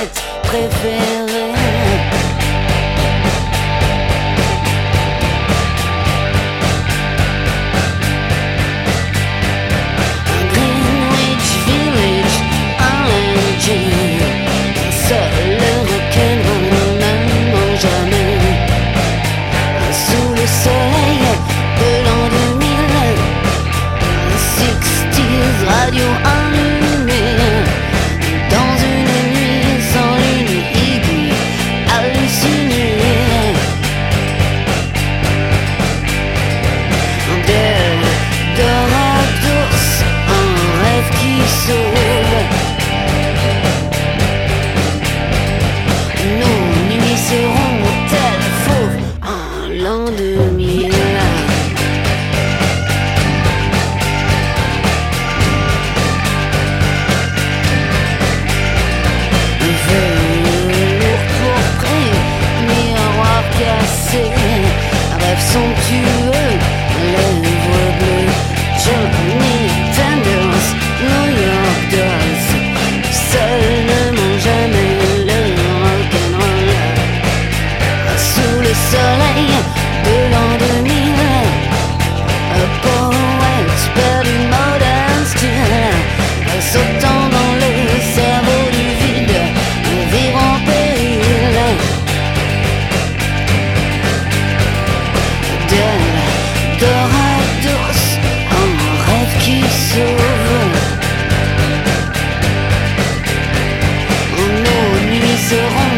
poète préféré. Greenwich Village, RNG. Seul le rock'n'roll ne ment jamais. Sous le soleil de l'an 2000, 60s radio allumée. Dans une nuit sans lune aiguë, hallucinée. Dorados, un rêve qui sauve. Nos nuits seront telles fauves en l'an 2000. Velours pourpré, miroir cassé, rêve somptueux, lèvres bleues, Johnny Tenders, New York Dolls. Seul ne ment jamais le rock'n'roll. Sous le soleil de l'an 2000, a poète perdu modern style, sautant dans le cerveau du vide, vivre en péril. Dorados, un rêve qui sauve. Nos nuits seront